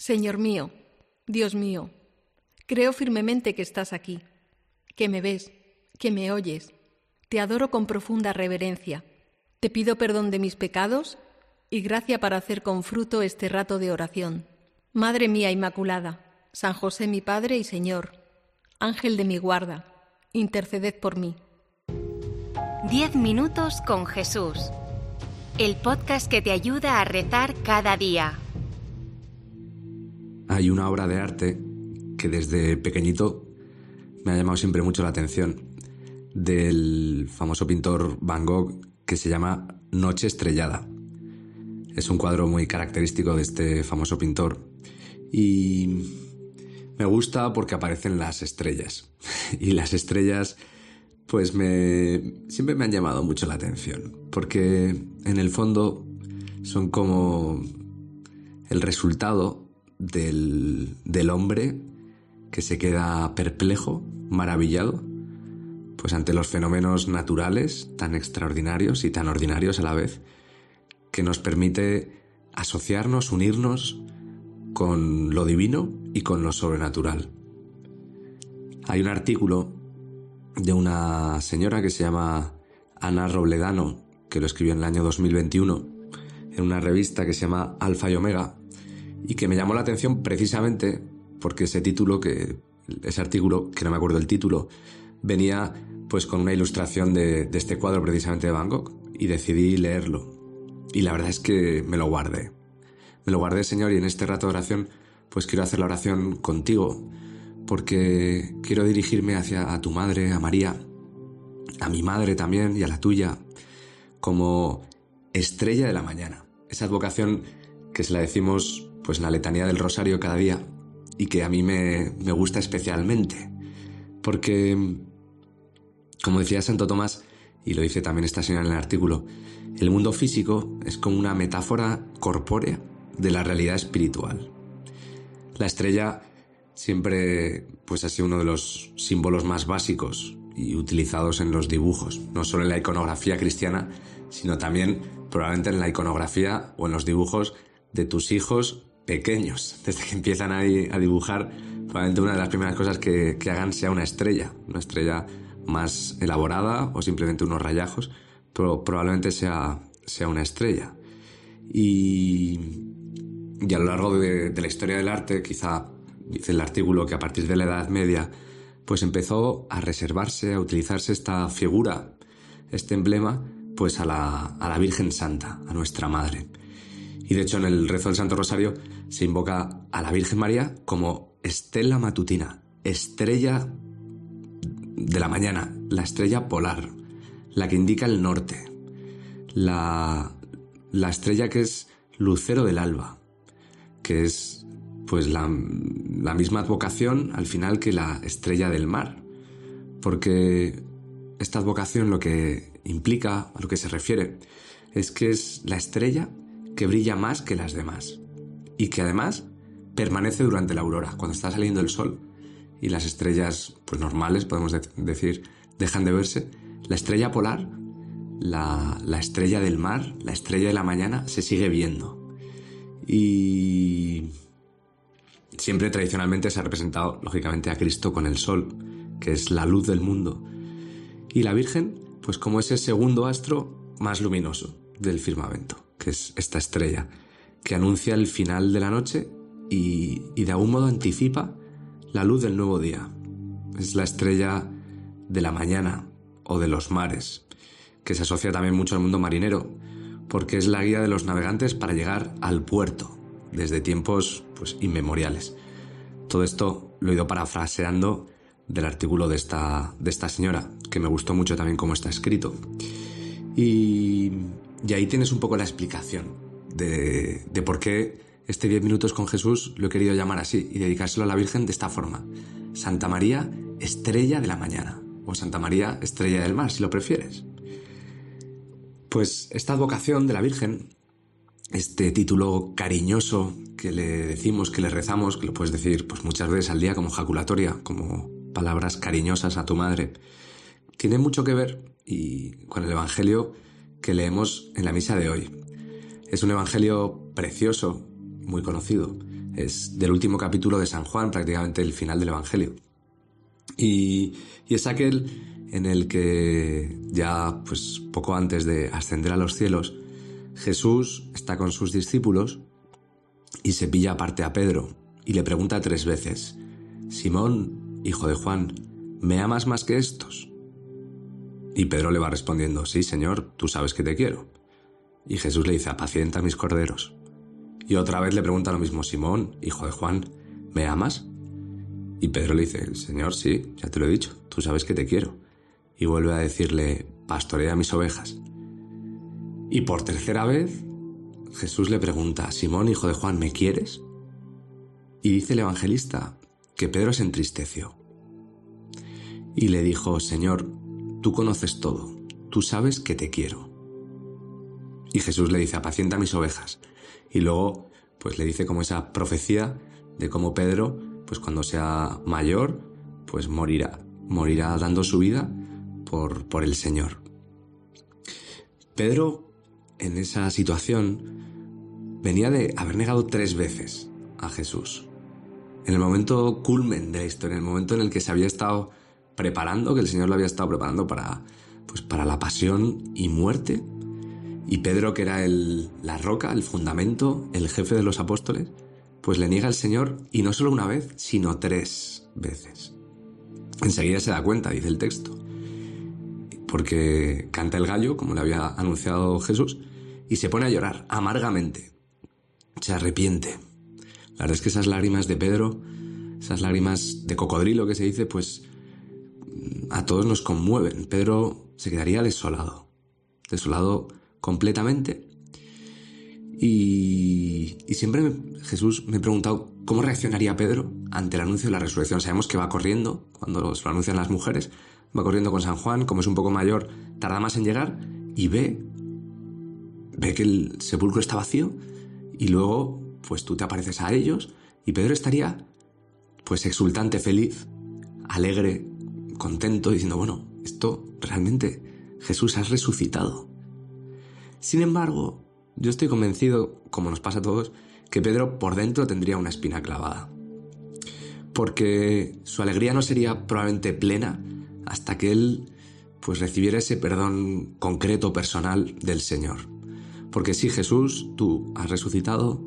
Señor mío, Dios mío, creo firmemente que estás aquí, que me ves, que me oyes. Te adoro con profunda reverencia. Te pido perdón de mis pecados y gracia para hacer con fruto este rato de oración. Madre mía Inmaculada, San José mi Padre y Señor, Ángel de mi guarda, interceded por mí. 10 minutos con Jesús. El podcast que te ayuda a rezar cada día. Hay una obra de arte que desde pequeñito me ha llamado siempre mucho la atención, del famoso pintor Van Gogh, que se llama Noche estrellada. Es un cuadro muy característico de este famoso pintor y me gusta porque aparecen las estrellas. Y las estrellas pues siempre me han llamado mucho la atención, porque en el fondo son como el resultado del hombre que se queda perplejo, maravillado, pues ante los fenómenos naturales tan extraordinarios y tan ordinarios a la vez, que nos permite asociarnos, unirnos con lo divino y con lo sobrenatural. Hay un artículo de una señora que se llama Ana Robledano, que lo escribió en el año 2021 en una revista que se llama Alfa y Omega, y que me llamó la atención precisamente porque ese artículo, que no me acuerdo el título, venía pues con una ilustración de este cuadro precisamente de Van Gogh, y decidí leerlo. Y la verdad es que me lo guardé. Me lo guardé, Señor, y en este rato de oración pues quiero hacer la oración contigo, porque quiero dirigirme a tu madre, a María, a mi madre también y a la tuya, como estrella de la mañana. Esa advocación que se la decimos pues en la letanía del rosario cada día y que a mí me gusta especialmente, porque, como decía Santo Tomás, y lo dice también esta señora en el artículo, el mundo físico es como una metáfora corpórea de la realidad espiritual. La estrella siempre pues ha sido uno de los símbolos más básicos y utilizados en los dibujos, no solo en la iconografía cristiana, sino también probablemente en la iconografía o en los dibujos de tus hijos pequeños. Desde que empiezan ahí a dibujar, probablemente una de las primeras cosas que hagan sea una estrella más elaborada o simplemente unos rayajos, pero probablemente sea una estrella. Y a lo largo de la historia del arte, quizá dice el artículo que a partir de la Edad Media pues empezó a reservarse, a utilizarse esta figura, este emblema, pues a la Virgen Santa, a nuestra Madre. Y de hecho en el rezo del Santo Rosario se invoca a la Virgen María como estela matutina, estrella de la mañana, la estrella polar, la que indica el norte, la estrella que es lucero del alba, que es pues la misma advocación al final que la estrella del mar, porque esta advocación lo que implica, a lo que se refiere, es que es la estrella que brilla más que las demás y que además permanece durante la aurora, cuando está saliendo el sol y las estrellas pues normales, podemos decir, dejan de verse. La estrella polar, la estrella del mar, la estrella de la mañana, se sigue viendo. Y siempre tradicionalmente se ha representado, lógicamente, a Cristo con el sol, que es la luz del mundo. Y la Virgen, pues como ese segundo astro más luminoso del firmamento, que es esta estrella, que anuncia el final de la noche y de algún modo anticipa la luz del nuevo día. Es la estrella de la mañana o de los mares, que se asocia también mucho al mundo marinero, porque es la guía de los navegantes para llegar al puerto, desde tiempos pues inmemoriales. Todo esto lo he ido parafraseando del artículo de esta señora, que me gustó mucho también cómo está escrito. Y ahí tienes un poco la explicación de por qué este 10 minutos con Jesús lo he querido llamar así y dedicárselo a la Virgen de esta forma: Santa María, estrella de la mañana, o Santa María, estrella del mar, si lo prefieres. Pues esta advocación de la Virgen, este título cariñoso que le decimos, que le rezamos, que lo puedes decir pues muchas veces al día como jaculatoria, como palabras cariñosas a tu madre, tiene mucho que ver con el Evangelio que leemos en la misa de hoy. Es un evangelio precioso, muy conocido, Es del último capítulo de San Juan, prácticamente el final del Evangelio. Y es aquel en el que ya, pues poco antes de ascender a los cielos, Jesús está con sus discípulos y se pilla aparte a Pedro y le pregunta 3 veces: Simón, hijo de Juan, ¿me amas más que estos? Y Pedro le va respondiendo: sí, Señor, tú sabes que te quiero. Y Jesús le dice: apacienta mis corderos. Y otra vez le pregunta lo mismo: Simón, hijo de Juan, ¿me amas? Y Pedro le dice: Señor, sí, ya te lo he dicho, tú sabes que te quiero. Y vuelve a decirle: pastorea mis ovejas. Y por 3ª vez Jesús le pregunta: Simón, hijo de Juan, ¿me quieres? Y dice el evangelista que Pedro se entristeció y le dijo: Señor, tú conoces todo, tú sabes que te quiero. Y Jesús le dice: apacienta mis ovejas. Y luego pues le dice como esa profecía de cómo Pedro, pues cuando sea mayor, pues morirá dando su vida por el Señor. Pedro, en esa situación, venía de haber negado 3 veces a Jesús. En el momento culmen de la historia, en el momento en el que se había estado preparando, que el Señor lo había estado preparando para la pasión y muerte, y Pedro, que era la roca, el fundamento, el jefe de los apóstoles, pues le niega al Señor, y no solo una vez, sino 3 veces. Enseguida se da cuenta, dice el texto, porque canta el gallo, como le había anunciado Jesús, y se pone a llorar amargamente. Se arrepiente. La verdad es que esas lágrimas de Pedro, esas lágrimas de cocodrilo que se dice, pues a todos nos conmueven. Pedro se quedaría desolado completamente. Y siempre Jesús me ha preguntado cómo reaccionaría Pedro ante el anuncio de la resurrección. Sabemos que va corriendo, cuando se lo anuncian las mujeres, va corriendo con San Juan, como es un poco mayor, tarda más en llegar, y ve que el sepulcro está vacío, y luego pues tú te apareces a ellos, y Pedro estaría pues exultante, feliz, alegre, contento, diciendo: bueno, esto realmente, Jesús, has resucitado. Sin embargo, yo estoy convencido, como nos pasa a todos, que Pedro por dentro tendría una espina clavada, porque su alegría no sería probablemente plena hasta que él pues recibiera ese perdón concreto, personal del Señor. Porque sí, Jesús, tú has resucitado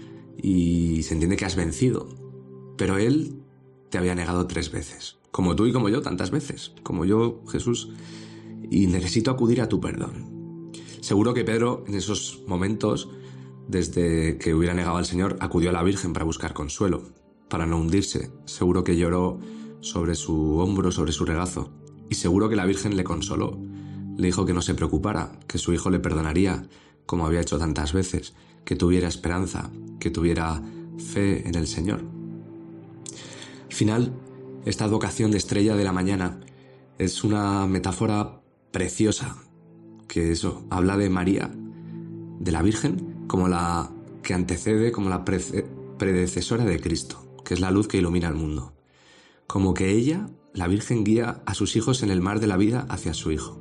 y se entiende que has vencido, pero él te había negado 3 veces, como tú y como yo tantas veces, como yo, Jesús, y necesito acudir a tu perdón. Seguro que Pedro, en esos momentos, desde que hubiera negado al Señor, acudió a la Virgen para buscar consuelo, para no hundirse. Seguro que lloró sobre su hombro, sobre su regazo, y seguro que la Virgen le consoló. Le dijo que no se preocupara, que su hijo le perdonaría, como había hecho tantas veces, que tuviera esperanza, que tuviera fe en el Señor. Al final, esta advocación de estrella de la mañana es una metáfora preciosa, que eso, habla de María, de la Virgen, como la que antecede, como la predecesora de Cristo, que es la luz que ilumina el mundo. Como que ella, la Virgen, guía a sus hijos en el mar de la vida hacia su Hijo.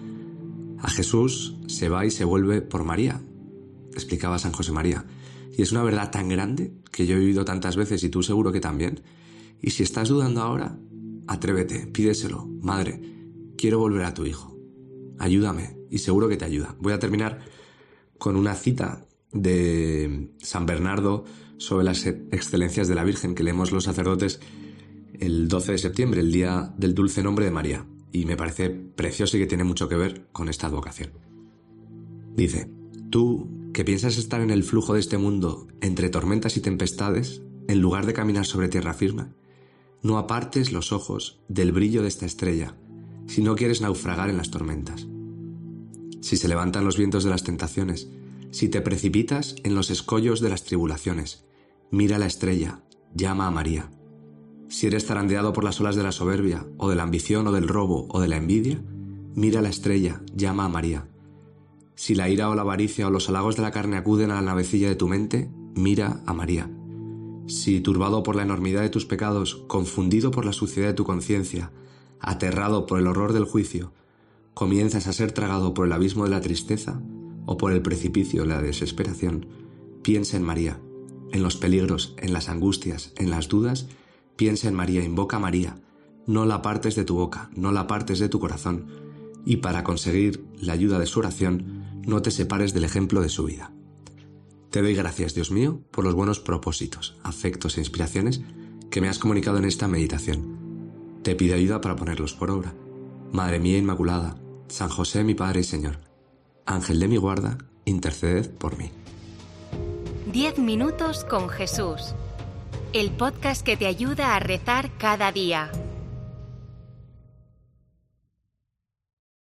A Jesús se va y se vuelve por María, explicaba San José María. Y es una verdad tan grande que yo he vivido tantas veces y tú seguro que también. Y si estás dudando ahora, atrévete, pídeselo. Madre, quiero volver a tu Hijo. Ayúdame, y seguro que te ayuda. Voy a terminar con una cita de San Bernardo sobre las excelencias de la Virgen que leemos los sacerdotes el 12 de septiembre, el día del dulce nombre de María, y me parece precioso y que tiene mucho que ver con esta advocación. Dice: tú, que piensas estar en el flujo de este mundo entre tormentas y tempestades, en lugar de caminar sobre tierra firme, no apartes los ojos del brillo de esta estrella, si no quieres naufragar en las tormentas. Si se levantan los vientos de las tentaciones, si te precipitas en los escollos de las tribulaciones, mira la estrella, llama a María. Si eres zarandeado por las olas de la soberbia, o de la ambición, o del robo, o de la envidia, mira la estrella, llama a María. Si la ira o la avaricia o los halagos de la carne acuden a la navecilla de tu mente, mira a María. Si, turbado por la enormidad de tus pecados, confundido por la suciedad de tu conciencia, aterrado por el horror del juicio, comienzas a ser tragado por el abismo de la tristeza o por el precipicio de la desesperación, piensa en María, en los peligros, en las angustias, en las dudas, piensa en María, invoca a María. No la apartes de tu boca, no la apartes de tu corazón. Y para conseguir la ayuda de su oración, no te separes del ejemplo de su vida. Te doy gracias, Dios mío, por los buenos propósitos, afectos e inspiraciones que me has comunicado en esta meditación. Te pido ayuda para ponerlos por obra. Madre mía Inmaculada, San José mi Padre y Señor, Ángel de mi guarda, interceded por mí. 10 minutos con Jesús. El podcast que te ayuda a rezar cada día.